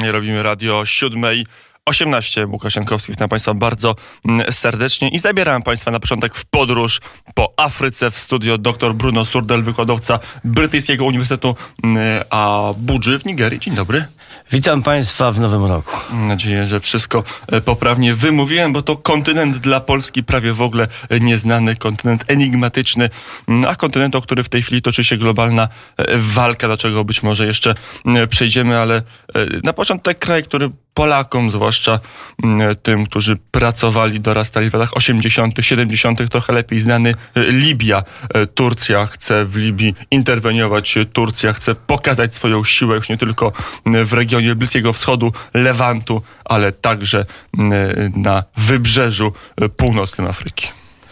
Aktualnie robimy radio 7:18. Łukasz Jankowski, witam Państwa bardzo serdecznie i zabieram Państwa na początek w podróż po Afryce. W studio dr Bruno Surdel, wykładowca Brytyjskiego Uniwersytetu Abudży w Nigerii. Dzień dobry. Witam Państwa w nowym roku. Mam nadzieję, że wszystko poprawnie wymówiłem, bo to kontynent dla Polski prawie w ogóle nieznany, kontynent enigmatyczny, a kontynent, o który w tej chwili toczy się globalna walka, do czego być może jeszcze przejdziemy, ale na początek kraj, który Polakom, zwłaszcza tym, którzy pracowali, dorastali w latach 80., 70., trochę lepiej znany, Libia. Turcja chce w Libii interweniować. Turcja chce pokazać swoją siłę już nie tylko w regionie Bliskiego Wschodu, Lewantu, ale także na wybrzeżu północnym Afryki.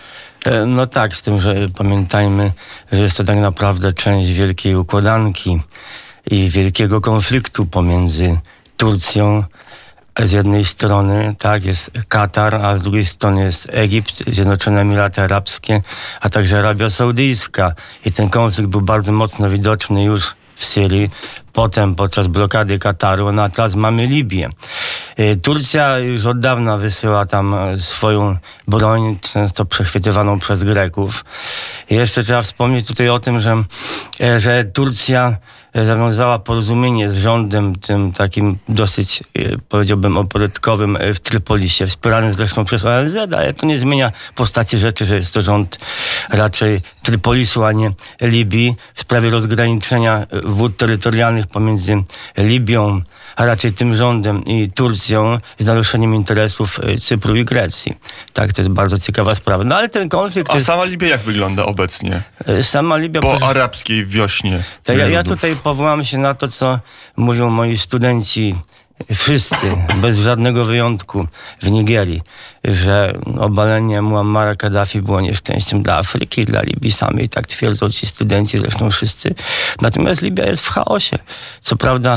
No tak, z tym, że pamiętajmy, że jest to tak naprawdę część wielkiej układanki i wielkiego konfliktu pomiędzy Turcją z jednej strony, tak, jest Katar, a z drugiej strony jest Egipt, Zjednoczone Emiraty Arabskie, a także Arabia Saudyjska. I ten konflikt był bardzo mocno widoczny już w Syrii, potem podczas blokady Kataru, no a teraz mamy Libię. Turcja już od dawna wysyła tam swoją broń, często przechwytywaną przez Greków. I jeszcze trzeba wspomnieć tutaj o tym, że Turcja zawiązała porozumienie z rządem tym takim dosyć, powiedziałbym, oporytkowym w Trypolisie, wspieranym zresztą przez ONZ, ale to nie zmienia postaci rzeczy, że jest to rząd raczej Trypolisu, a nie Libii, w sprawie rozgraniczenia wód terytorialnych pomiędzy Libią, a raczej tym rządem i Turcją, z naruszeniem interesów Cypru i Grecji. Tak, to jest bardzo ciekawa sprawa. No ale ten konflikt... A sama Libia jak wygląda obecnie? Sama Libia... Po arabskiej wiośnie. Ja tutaj powołam się na to, co mówią moi studenci, wszyscy, bez żadnego wyjątku w Nigerii, że obalenie Muammara Kaddafi było nieszczęściem dla Afryki i dla Libii samej. Tak twierdzą ci studenci, zresztą wszyscy. Natomiast Libia jest w chaosie. Co prawda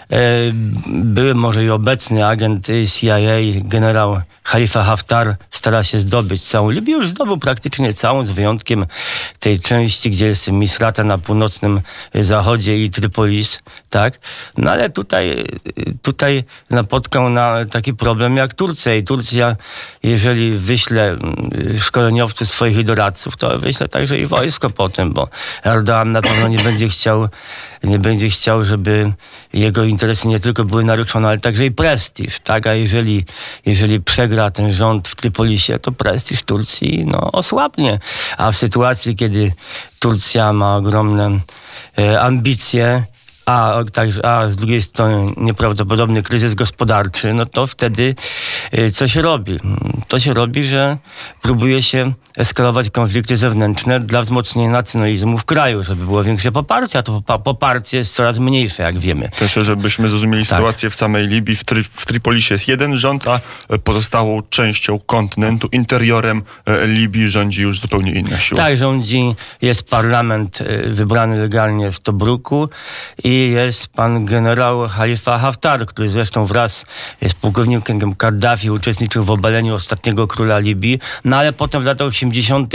były może i obecny agent CIA, generał Khalifa Haftar, stara się zdobyć całą Libię. Już zdobył praktycznie całą, z wyjątkiem tej części, gdzie jest Misrata na północnym zachodzie i Trypolis, tak? No ale tutaj napotkał na taki problem jak Turcja. I Turcja, jeżeli wyśle szkoleniowców swoich i doradców, to wyśle także i wojsko potem, bo Erdoğan na pewno nie będzie chciał, żeby jego interesy nie tylko były naruszone, ale także i prestiż, tak? A jeżeli przegra ten rząd w Trypolisie, to prestiż Turcji osłabnie. A w sytuacji, kiedy Turcja ma ogromne ambicje, a z drugiej strony nieprawdopodobny kryzys gospodarczy, no to wtedy co się robi? To się robi, że próbuje się eskalować konflikty zewnętrzne dla wzmocnienia nacjonalizmu w kraju, żeby było większe poparcie, a to poparcie jest coraz mniejsze, jak wiemy. Też, żebyśmy zrozumieli sytuację w samej Libii, w Trypolisie jest jeden rząd, a pozostałą częścią kontynentu, interiorem Libii rządzi już zupełnie inna siła. Tak, jest parlament wybrany legalnie w Tobruku i jest pan generał Khalifa Haftar, który zresztą wraz z pułkownikiem Kaddafi uczestniczył w obaleniu ostatniego króla Libii, no ale potem w latach 80.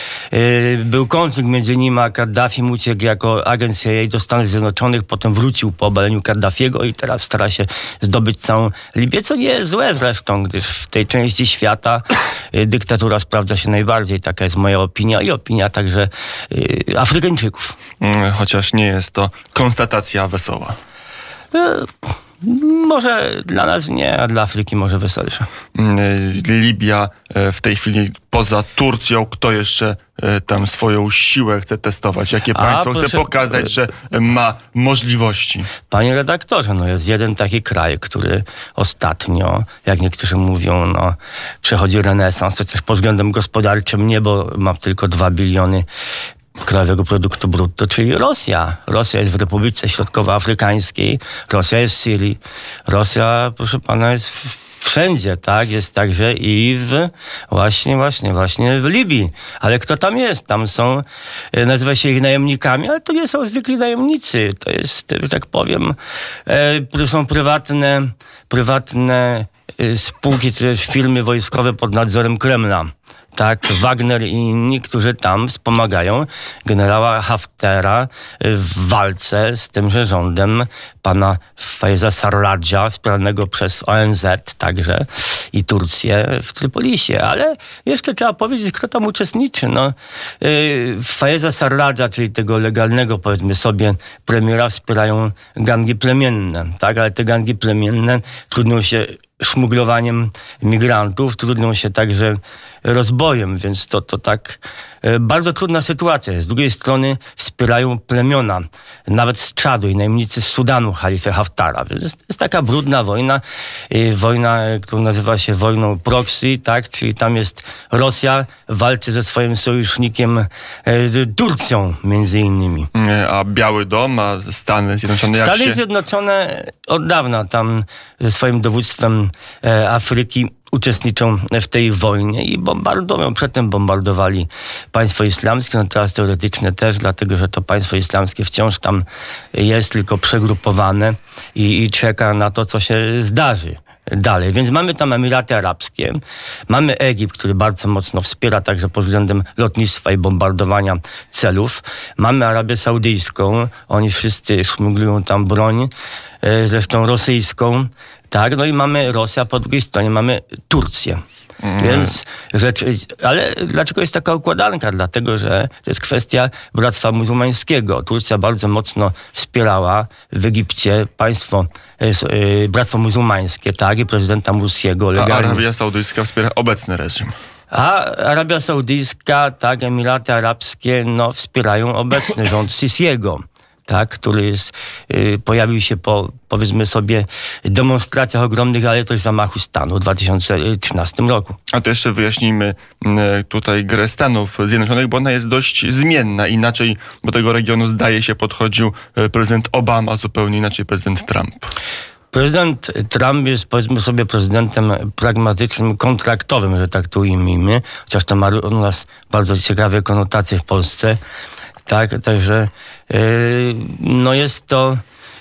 był konflikt między nim a Kaddafim, uciekł jako agent CIA do Stanów Zjednoczonych, potem wrócił po obaleniu Kaddafiego i teraz stara się zdobyć całą Libię, co nie jest złe zresztą, gdyż w tej części świata dyktatura sprawdza się najbardziej. Taka jest moja opinia i opinia także Afrykańczyków. Chociaż nie jest to konstatacja wesoła. Może dla nas nie, a dla Afryki może weselsza. Libia w tej chwili poza Turcją, kto jeszcze tam swoją siłę chce testować? Jakie państwo chce pokazać, że ma możliwości? Panie redaktorze, jest jeden taki kraj, który ostatnio, jak niektórzy mówią, przechodzi renesans, to też pod względem gospodarczym nie, bo ma tylko 2 biliony krajowego produktu brutto, czyli Rosja. Rosja jest w Republice Środkowoafrykańskiej, Rosja jest w Syrii, Rosja, proszę pana, jest wszędzie, tak? Jest także i właśnie w Libii. Ale kto tam jest? Tam są, nazywa się ich najemnikami, ale to nie są zwykli najemnicy. To jest, że tak powiem, to są prywatne spółki, czy też firmy wojskowe pod nadzorem Kremla. tak, Wagner i inni, którzy tam wspomagają generała Haftara w walce z tymże rządem pana Fayeza Sarradża, wspieranego przez ONZ także i Turcję w Trypolisie. Ale jeszcze trzeba powiedzieć, kto tam uczestniczy. Fayeza Sarradża, czyli tego legalnego, powiedzmy sobie, premiera, wspierają gangi plemienne, tak? Ale te gangi plemienne trudnią się szmuglowaniem migrantów, trudnią się także rozbojem, więc to tak bardzo trudna sytuacja jest. Z drugiej strony wspierają plemiona, nawet z Czadu i najemnicy z Sudanu halifę Haftara. Więc jest taka brudna wojna, która nazywa się wojną proxy, tak? Czyli tam jest Rosja, walczy ze swoim sojusznikiem Turcją między innymi. A Biały Dom, a Stany Zjednoczone Stany Zjednoczone od dawna tam ze swoim dowództwem Afryki uczestniczą w tej wojnie i bombardują. Przedtem bombardowali państwo islamskie, teraz teoretyczne też, dlatego że to państwo islamskie wciąż tam jest, tylko przegrupowane i czeka na to, co się zdarzy dalej. Więc mamy tam Emiraty Arabskie, mamy Egipt, który bardzo mocno wspiera także pod względem lotnictwa i bombardowania celów. Mamy Arabię Saudyjską, oni wszyscy szmuglują tam broń, zresztą rosyjską. Tak, no i mamy Rosję, a po drugiej stronie mamy Turcję. Więc ale dlaczego jest taka układanka? Dlatego, że to jest kwestia Bractwa Muzułmańskiego. Turcja bardzo mocno wspierała w Egipcie Bractwo Muzułmańskie, tak, i prezydenta Mursiego legalnie. A Arabia Saudyjska wspiera obecny reżim. A Arabia Saudyjska, tak, Emiraty Arabskie, wspierają obecny rząd Sisiego. Tak, który pojawił się po, powiedzmy sobie, demonstracjach ogromnych, ale też zamachu stanu w 2013 roku. A to jeszcze wyjaśnijmy tutaj grę Stanów Zjednoczonych, bo ona jest dość zmienna. Inaczej do tego regionu, zdaje się, podchodził prezydent Obama, zupełnie inaczej prezydent Trump. Prezydent Trump jest, powiedzmy sobie, prezydentem pragmatycznym, kontraktowym, że tak to ujmijmy, chociaż to ma u nas bardzo ciekawe konotacje w Polsce. Tak, także jest to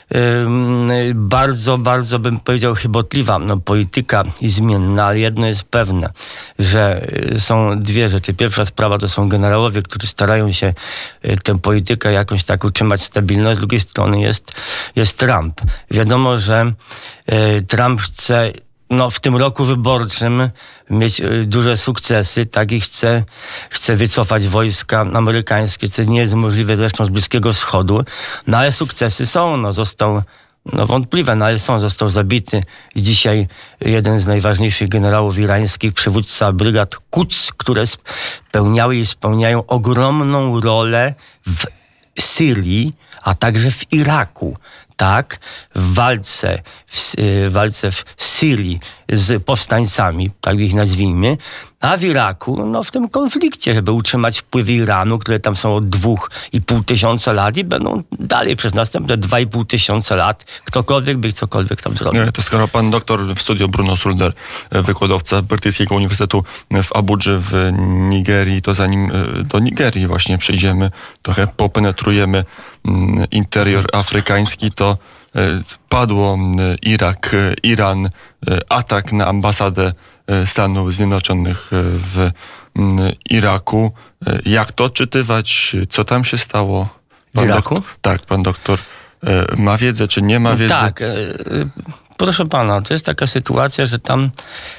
bardzo, bardzo bym powiedział chybotliwa polityka i zmienna, ale jedno jest pewne, że są dwie rzeczy. Pierwsza sprawa to są generałowie, którzy starają się tę politykę jakąś tak utrzymać stabilność. Z drugiej strony jest Trump. Wiadomo, że Trump chce w tym roku wyborczym mieć duże sukcesy, tak, i chce wycofać wojska amerykańskie, co nie jest możliwe zresztą z Bliskiego Wschodu, ale sukcesy są, został wątpliwe, ale został zabity i dzisiaj jeden z najważniejszych generałów irańskich, przywódca brygad Quds, które spełniały i spełniają ogromną rolę w Syrii, a także w Iraku. Tak, w walce w Syrii z powstańcami, tak ich nazwijmy, a w Iraku, w tym konflikcie, żeby utrzymać wpływy Iranu, które tam są od 2,5 tysiąca lat i będą dalej przez następne 2,5 tysiąca lat, ktokolwiek by cokolwiek tam zrobił. To skoro pan doktor w studio Bruno Sulder, wykładowca Brytyjskiego Uniwersytetu w Abudży w Nigerii, to zanim do Nigerii właśnie przejdziemy, trochę popenetrujemy interior afrykański, to padło Iran, atak na ambasadę Stanów Zjednoczonych w Iraku. Jak to odczytywać? Co tam się stało? W Iraku? Pan doktor ma wiedzę, czy nie ma wiedzy? Tak, proszę pana, to jest taka sytuacja, że tam,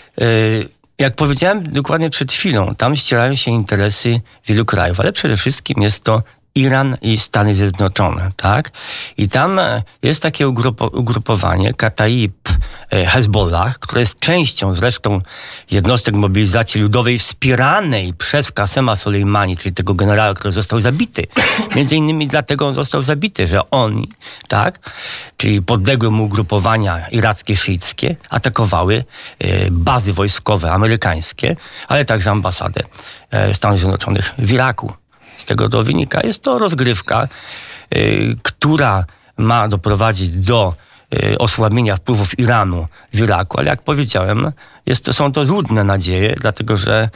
jak powiedziałem dokładnie przed chwilą, tam ścierają się interesy wielu krajów, ale przede wszystkim jest to Iran i Stany Zjednoczone, tak? I tam jest takie ugrupowanie Kataib Hezbollah, które jest częścią zresztą jednostek mobilizacji ludowej wspieranej przez Kasema Soleimani, czyli tego generała, który został zabity. Między innymi dlatego on został zabity, że oni, tak, czyli podległe mu ugrupowania irackie, szyickie, atakowały bazy wojskowe amerykańskie, ale także ambasadę Stanów Zjednoczonych w Iraku. Z tego to wynika. Jest to rozgrywka, która ma doprowadzić do osłabienia wpływów Iranu w Iraku, ale jak powiedziałem, są to złudne nadzieje, dlatego że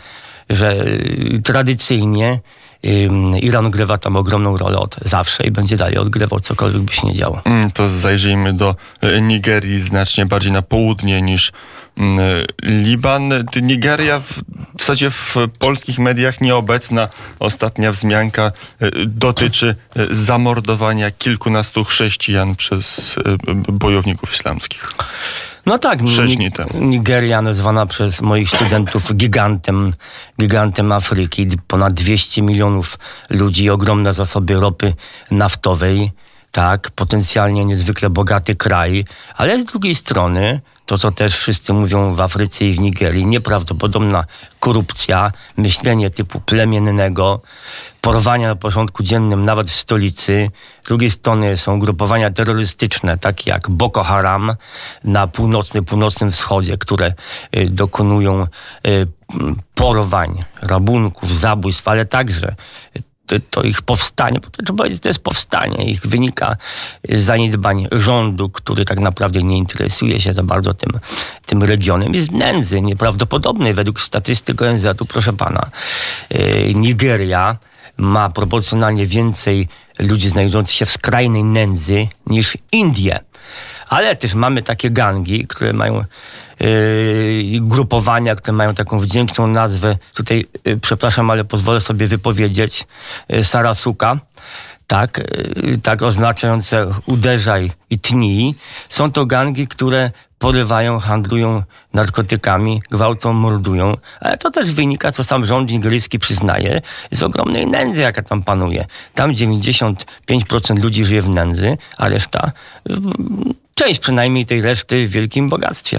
że tradycyjnie Iran grywa tam ogromną rolę od zawsze i będzie dalej odgrywał, cokolwiek by się nie działo. To zajrzyjmy do Nigerii, znacznie bardziej na południe niż Liban. Nigeria w zasadzie w polskich mediach nieobecna. Ostatnia wzmianka dotyczy zamordowania kilkunastu chrześcijan przez bojowników islamskich. No tak, 6 dni temu. Nigeria nazwana przez moich studentów gigantem Afryki. Ponad 200 milionów ludzi, ogromne zasoby ropy naftowej. Tak, potencjalnie niezwykle bogaty kraj, ale z drugiej strony, to co też wszyscy mówią w Afryce i w Nigerii, nieprawdopodobna korupcja, myślenie typu plemiennego, porwania na porządku dziennym nawet w stolicy. Z drugiej strony są ugrupowania terrorystyczne, takie jak Boko Haram na północnym wschodzie, które dokonują porwań, rabunków, zabójstw, ale także to ich powstanie, bo to trzeba powiedzieć, to jest powstanie. Ich wynika z zaniedbań rządu, który tak naprawdę nie interesuje się za bardzo tym regionem. Jest nędzy nieprawdopodobnej według statystyk ONZ-u, proszę pana. Nigeria ma proporcjonalnie więcej ludzi znajdujących się w skrajnej nędzy niż Indie. Ale też mamy takie gangi, które mają grupowania, które mają taką wdzięczną nazwę. Tutaj, przepraszam, ale pozwolę sobie wypowiedzieć Sarasuka. Tak oznaczające uderzaj i tnij. Są to gangi, które porywają, handlują narkotykami, gwałcą, mordują. Ale to też wynika, co sam rząd nigeryjski przyznaje, z ogromnej nędzy, jaka tam panuje. Tam 95% ludzi żyje w nędzy, a reszta, część przynajmniej tej reszty w wielkim bogactwie.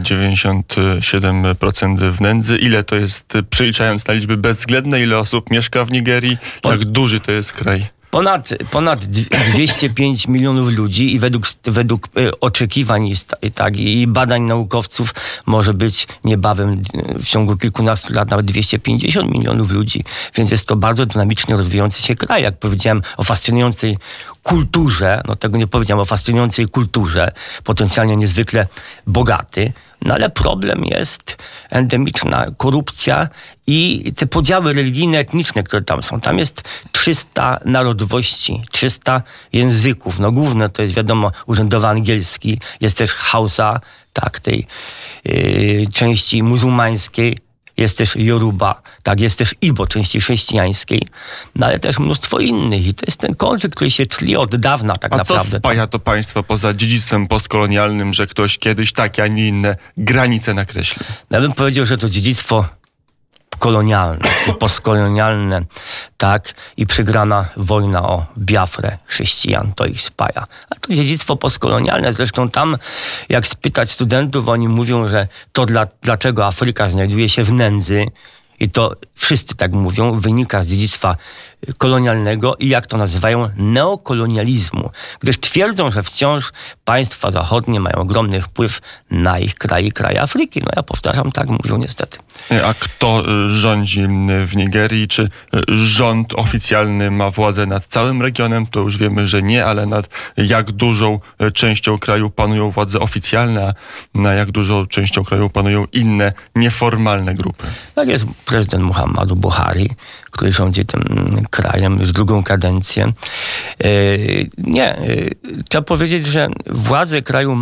97% w nędzy. Ile to jest, przeliczając na liczby bezwzględne, ile osób mieszka w Nigerii? Jak duży to jest kraj? Ponad 205 milionów ludzi i według oczekiwań i badań naukowców może być niebawem w ciągu kilkunastu lat nawet 250 milionów ludzi. Więc jest to bardzo dynamicznie rozwijający się kraj. Jak powiedziałem o fascynującej kulturze, no tego nie powiedziałem, o fascynującej kulturze, potencjalnie niezwykle bogaty. No ale problem jest endemiczna korupcja i te podziały religijne, etniczne, które tam są. Tam jest 300 narodowości, 300 języków. No główne to jest wiadomo urzędowy angielski, jest też Hausa, tak, tej części muzułmańskiej. Jest też Yoruba, tak, jest też Igbo, części chrześcijańskiej, no ale też mnóstwo innych. I to jest ten konflikt, który się tli od dawna tak naprawdę. A co spaja to państwo poza dziedzictwem postkolonialnym, że ktoś kiedyś takie, a nie inne granice nakreślił? Ja bym powiedział, że to dziedzictwo kolonialne, postkolonialne, tak, i przegrana wojna o Biafrę chrześcijan, to ich spaja. A to dziedzictwo postkolonialne, zresztą tam, jak spytać studentów, oni mówią, że to dlaczego Afryka znajduje się w nędzy, i to wszyscy tak mówią, wynika z dziedzictwa kolonialnego i jak to nazywają, neokolonializmu. Gdyż twierdzą, że wciąż państwa zachodnie mają ogromny wpływ na ich kraje Afryki. No ja powtarzam, tak mówią niestety. A kto rządzi w Nigerii? Czy rząd oficjalny ma władzę nad całym regionem? To już wiemy, że nie, ale nad jak dużą częścią kraju panują władze oficjalne, a na jak dużą częścią kraju panują inne, nieformalne grupy? Tak jest prezydent Muhammadu Buhari, który rządzi tym krajem już drugą kadencję. Trzeba powiedzieć, że władze kraju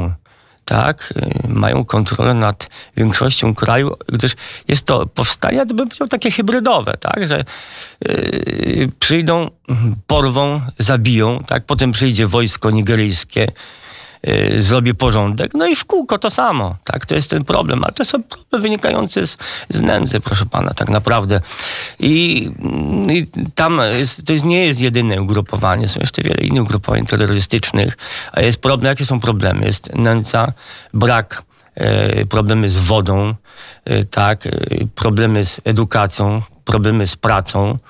mają kontrolę nad większością kraju, gdyż jest to powstanie, to bym powiedział, takie hybrydowe, tak, że przyjdą, porwą, zabiją, tak, potem przyjdzie wojsko nigeryjskie, zrobi porządek, no i w kółko to samo, tak, to jest ten problem, ale to są problemy wynikające z nędzy, proszę pana, tak naprawdę. I tam to nie jest jedyne ugrupowanie, są jeszcze wiele innych ugrupowań terrorystycznych, a jest problem, jakie są problemy? Jest nędza, brak, problemy z wodą, tak, problemy z edukacją, problemy z pracą.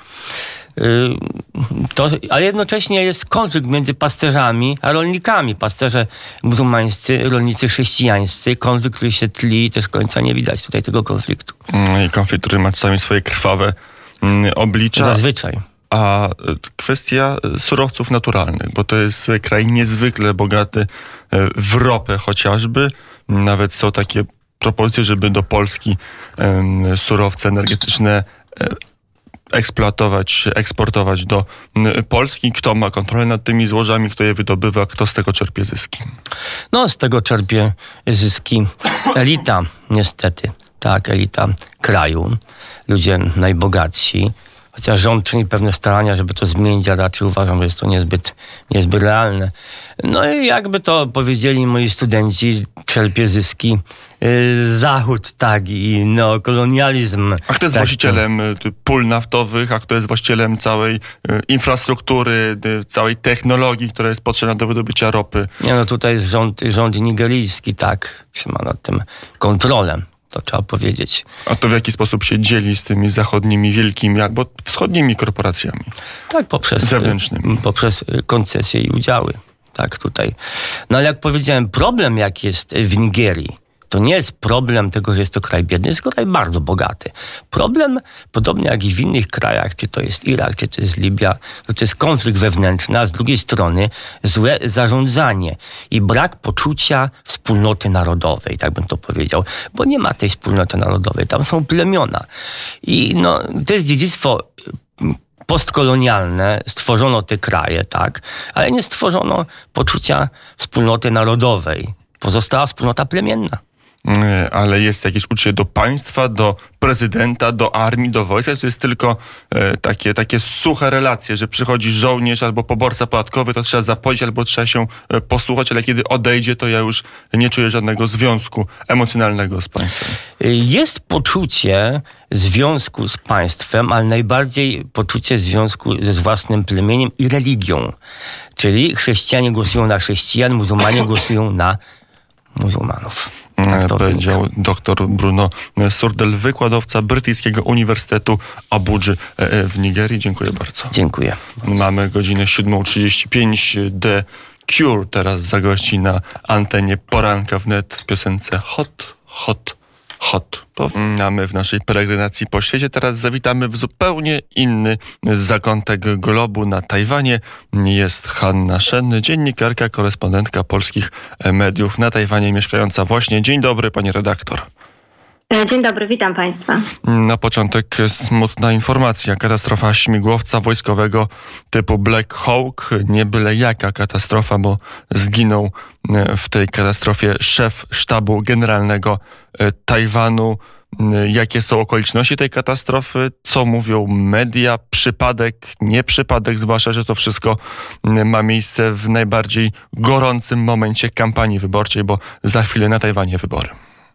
Ale jednocześnie jest konflikt między pasterzami a rolnikami. Pasterze muzułmańscy, rolnicy chrześcijańscy. Konflikt, który się tli i też końca nie widać tutaj tego konfliktu. I konflikt, który ma czasami swoje krwawe oblicza. Zazwyczaj. A kwestia surowców naturalnych, bo to jest kraj niezwykle bogaty w ropę chociażby. Nawet są takie propozycje, żeby do Polski surowce energetyczne eksploatować, eksportować do Polski. Kto ma kontrolę nad tymi złożami, kto je wydobywa, kto z tego czerpie zyski? No, z tego czerpie zyski elita, niestety. Tak, elita kraju, ludzie najbogatsi. Chociaż rząd czyni pewne starania, żeby to zmienić, a raczej uważam, że jest to niezbyt realne. No i jakby to powiedzieli moi studenci, czerpie zyski Zachód, tak, i neokolonializm. A kto jest właścicielem pól naftowych, a kto jest właścicielem całej infrastruktury, całej technologii, która jest potrzebna do wydobycia ropy? Nie, no tutaj jest rząd nigeryjski, tak, trzyma nad tym kontrolę. To trzeba powiedzieć. A to w jaki sposób się dzieli z tymi zachodnimi, wielkimi albo wschodnimi korporacjami? Tak, zewnętrznymi. Poprzez koncesje i udziały. Tak, tutaj. No ale jak powiedziałem, problem jak jest w Nigerii, to nie jest problem tego, że jest to kraj biedny, jest to kraj bardzo bogaty. Problem, podobnie jak i w innych krajach, czy to jest Irak, czy to jest Libia, to jest konflikt wewnętrzny, a z drugiej strony złe zarządzanie i brak poczucia wspólnoty narodowej, tak bym to powiedział, bo nie ma tej wspólnoty narodowej, tam są plemiona. I no, to jest dziedzictwo postkolonialne, stworzono te kraje, tak, ale nie stworzono poczucia wspólnoty narodowej. Pozostała wspólnota plemienna. Ale jest jakieś uczucie do państwa, do prezydenta, do armii, do wojska. To jest tylko takie suche relacje, że przychodzi żołnierz albo poborca podatkowy, to trzeba zapłacić albo trzeba się posłuchać, ale kiedy odejdzie, to ja już nie czuję żadnego związku emocjonalnego z państwem. Jest poczucie związku z państwem, ale najbardziej poczucie związku ze własnym plemieniem i religią. Czyli chrześcijanie głosują na chrześcijan, muzułmanie głosują na muzułmanów. Tak powiedział dr Bruno Surdel, wykładowca Brytyjskiego Uniwersytetu Abudży w Nigerii. Dziękuję bardzo. Dziękuję. Mamy godzinę 7:35. The Cure teraz zagości na antenie Poranka Wnet w piosence Hot, Hot, Hot. Mamy w naszej peregrinacji po świecie. Teraz zawitamy w zupełnie inny zakątek globu. Na Tajwanie jest Hanna Shen, dziennikarka, korespondentka polskich mediów na Tajwanie mieszkająca właśnie. Dzień dobry, pani redaktor. Dzień dobry, witam państwa. Na początek smutna informacja. Katastrofa śmigłowca wojskowego typu Black Hawk. Nie byle jaka katastrofa, bo zginął w tej katastrofie szef sztabu generalnego Tajwanu. Jakie są okoliczności tej katastrofy? Co mówią media? Przypadek, nie przypadek, zwłaszcza, że to wszystko ma miejsce w najbardziej gorącym momencie kampanii wyborczej, bo za chwilę na Tajwanie wybory.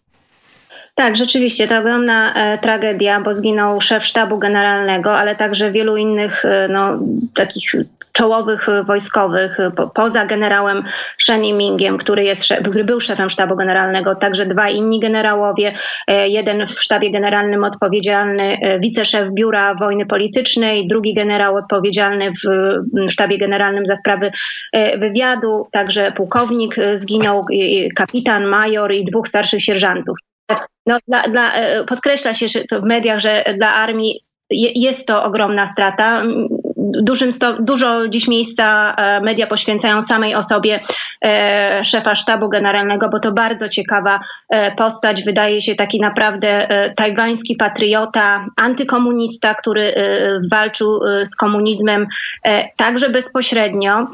Tak, rzeczywiście, to ogromna tragedia, bo zginął szef sztabu generalnego, ale także wielu innych takich czołowych wojskowych, poza generałem Shen Yimingiem, który był szefem sztabu generalnego, także dwa inni generałowie, jeden w sztabie generalnym odpowiedzialny, wiceszef Biura Wojny Politycznej, drugi generał odpowiedzialny w sztabie generalnym za sprawy wywiadu, także pułkownik zginął, kapitan, major i dwóch starszych sierżantów. No, podkreśla się w mediach, że dla armii jest to ogromna strata. Dużo dziś miejsca media poświęcają samej osobie szefa sztabu generalnego, bo to bardzo ciekawa postać. Wydaje się taki naprawdę tajwański patriota, antykomunista, który walczył z komunizmem także bezpośrednio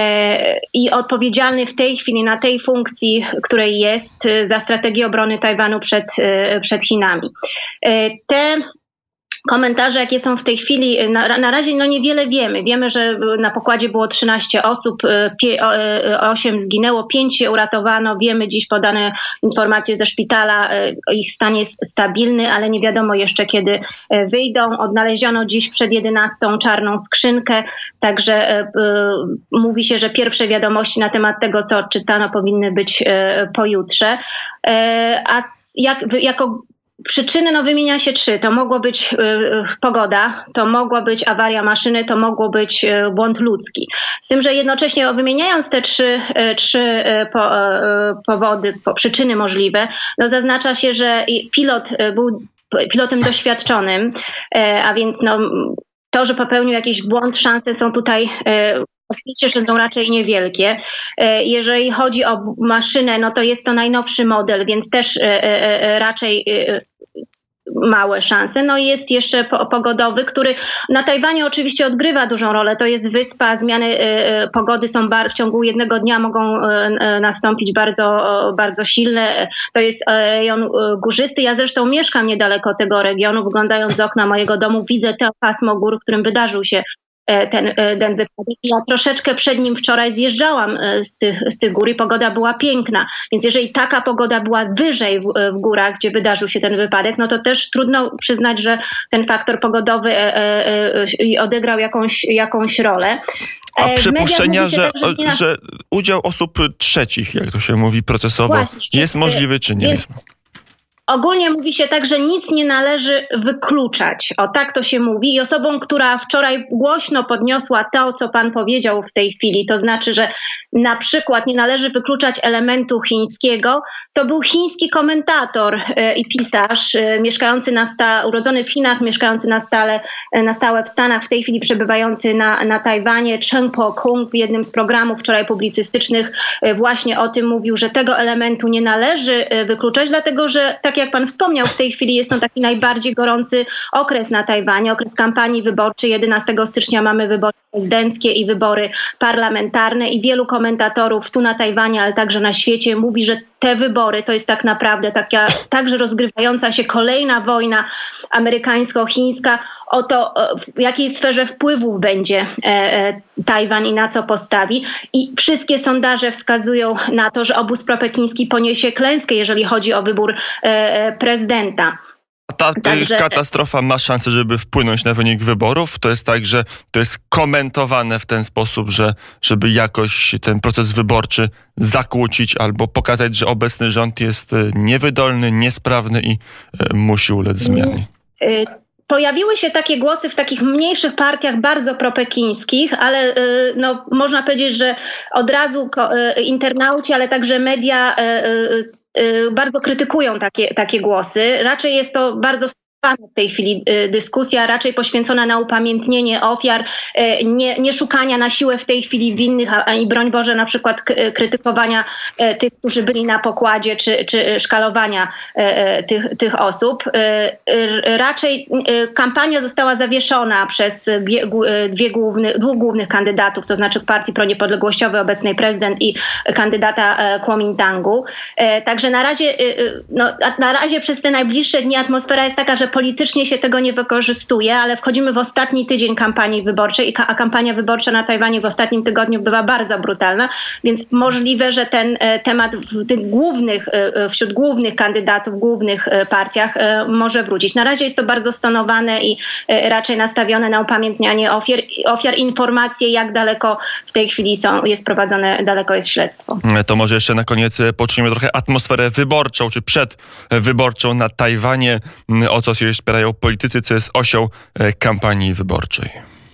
i odpowiedzialny w tej chwili na tej funkcji, której jest, za strategię obrony Tajwanu przed Chinami. Te komentarze, jakie są w tej chwili, na razie niewiele wiemy. Wiemy, że na pokładzie było 13 osób, 8 zginęło, 5 się uratowano. Wiemy dziś podane informacje ze szpitala, ich stan jest stabilny, ale nie wiadomo jeszcze kiedy wyjdą. Odnaleziono dziś przed 11 czarną skrzynkę, także mówi się, że pierwsze wiadomości na temat tego, co odczytano, powinny być pojutrze. A jako przyczyny wymienia się 3. To mogło być pogoda, to mogła być awaria maszyny, to mogło być błąd ludzki. Z tym, że jednocześnie wymieniając te trzy powody, przyczyny możliwe, zaznacza się, że pilot był pilotem doświadczonym, a więc to, że popełnił jakiś błąd, szanse są tutaj zabezpieczenia są raczej niewielkie. Jeżeli chodzi o maszynę, no to jest to najnowszy model, więc też raczej małe szanse. No i jest jeszcze pogodowy, który na Tajwanie oczywiście odgrywa dużą rolę. To jest wyspa, zmiany pogody są w ciągu jednego dnia mogą nastąpić bardzo, bardzo silne. To jest rejon górzysty. Ja zresztą mieszkam niedaleko tego regionu. Wyglądając z okna mojego domu widzę to pasmo gór, w którym wydarzył się ten wypadek. Ja troszeczkę przed nim wczoraj zjeżdżałam z tych gór i pogoda była piękna. Więc jeżeli taka pogoda była wyżej w górach, gdzie wydarzył się ten wypadek, no to też trudno przyznać, że ten faktor pogodowy odegrał jakąś rolę. A przypuszczenia, że udział osób trzecich, jak to się mówi procesowo, właśnie, jest możliwy czy nie jest? Ogólnie mówi się tak, że nic nie należy wykluczać. O, tak to się mówi. I osobą, która wczoraj głośno podniosła to, co pan powiedział w tej chwili, to znaczy, że na przykład nie należy wykluczać elementu chińskiego, to był chiński komentator i pisarz urodzony w Chinach, mieszkający na stałe w Stanach, w tej chwili przebywający na Tajwanie, Chen Po-kung w jednym z programów wczoraj publicystycznych właśnie o tym mówił, że tego elementu nie należy wykluczać, dlatego że tak jak pan wspomniał, w tej chwili jest to taki najbardziej gorący okres na Tajwanie, okres kampanii wyborczej. 11 stycznia mamy wybory prezydenckie i wybory parlamentarne i wielu komentatorów tu na Tajwanie, ale także na świecie mówi, że te wybory to jest tak naprawdę także rozgrywająca się kolejna wojna amerykańsko-chińska o to, w jakiej sferze wpływów będzie Tajwan i na co postawi. I wszystkie sondaże wskazują na to, że obóz propekiński poniesie klęskę, jeżeli chodzi o wybór prezydenta. Ta katastrofa ma szansę, żeby wpłynąć na wynik wyborów? To jest tak, że to jest komentowane w ten sposób, żeby jakoś ten proces wyborczy zakłócić albo pokazać, że obecny rząd jest niewydolny, niesprawny i musi ulec zmianie. Pojawiły się takie głosy w takich mniejszych partiach bardzo propekińskich, ale no, można powiedzieć, że od razu internauci, ale także media bardzo krytykują takie głosy. Raczej jest to bardzo w tej chwili dyskusja raczej poświęcona na upamiętnienie ofiar, nie szukania na siłę w tej chwili winnych, i broń Boże na przykład krytykowania tych, którzy byli na pokładzie, czy szkalowania tych osób. Raczej kampania została zawieszona przez dwóch głównych kandydatów, to znaczy Partii Proniepodległościowej, obecnej prezydent, i kandydata Kuomintangu. Także na razie przez te najbliższe dni atmosfera jest taka, że politycznie się tego nie wykorzystuje, ale wchodzimy w ostatni tydzień kampanii wyborczej, a kampania wyborcza na Tajwanie w ostatnim tygodniu bywa bardzo brutalna, więc możliwe, że ten temat wśród głównych kandydatów, w głównych partiach może wrócić. Na razie jest to bardzo stonowane i raczej nastawione na upamiętnianie ofiar, informacje, jak daleko w tej chwili jest prowadzone, daleko jest śledztwo. To może jeszcze na koniec poczujemy trochę atmosferę wyborczą, czy przedwyborczą na Tajwanie. O co się spierają politycy, co jest osią kampanii wyborczej?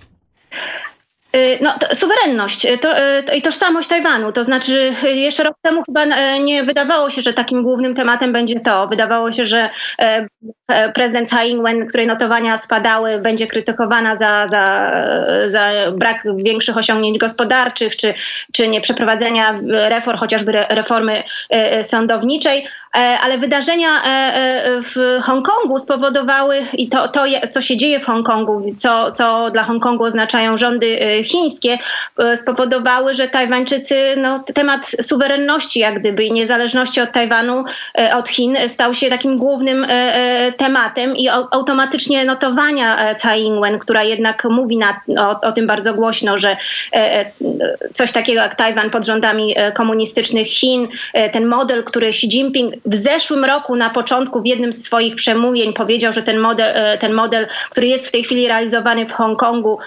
Suwerenność i tożsamość Tajwanu. To znaczy jeszcze rok temu chyba nie wydawało się, że takim głównym tematem będzie to. Wydawało się, że prezydent Tsai Ing-wen, której notowania spadały, będzie krytykowana za brak większych osiągnięć gospodarczych, czy nieprzeprowadzenia reform, chociażby reformy sądowniczej. Ale wydarzenia w Hongkongu spowodowały, i to co się dzieje w Hongkongu, co dla Hongkongu oznaczają rządy chińskie, spowodowały, że Tajwańczycy, temat suwerenności jak gdyby i niezależności od Tajwanu, od Chin stał się takim głównym tematem i automatycznie notowania Tsai Ing-wen, która jednak mówi o tym bardzo głośno, że coś takiego jak Tajwan pod rządami komunistycznych Chin, ten model, który Xi Jinping w zeszłym roku na początku w jednym z swoich przemówień powiedział, że ten model, który jest w tej chwili realizowany w Hongkongu,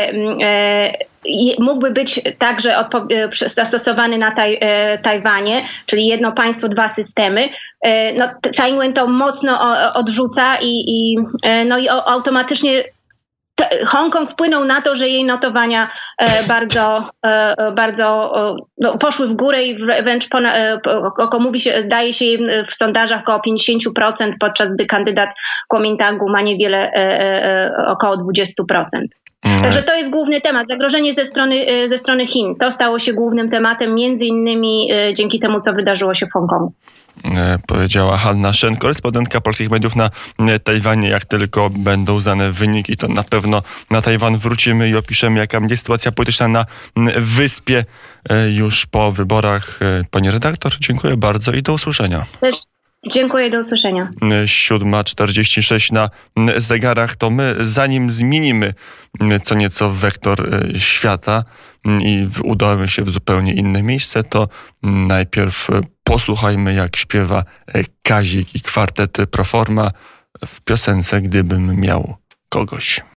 mógłby być także zastosowany na Tajwanie, czyli jedno państwo, dwa systemy. Tsai Ing-wen to mocno odrzuca i automatycznie Hongkong wpłynął na to, że jej notowania bardzo poszły w górę i wręcz daje się jej w sondażach około 50%, podczas gdy kandydat Kuomintangu ma niewiele, około 20%. Także to jest główny temat. Zagrożenie ze strony Chin. To stało się głównym tematem, między innymi dzięki temu, co wydarzyło się w Hongkongu. Powiedziała Hanna Shen, korespondentka polskich mediów na Tajwanie. Jak tylko będą znane wyniki, to na pewno na Tajwan wrócimy i opiszemy, jaka będzie sytuacja polityczna na wyspie już po wyborach. Pani redaktor, dziękuję bardzo i do usłyszenia. Też dziękuję, do usłyszenia. 7:46 na zegarach. To my, zanim zmienimy co nieco wektor świata i udamy się w zupełnie inne miejsce, to najpierw posłuchajmy, jak śpiewa Kazik i kwartet Proforma w piosence Gdybym miał kogoś.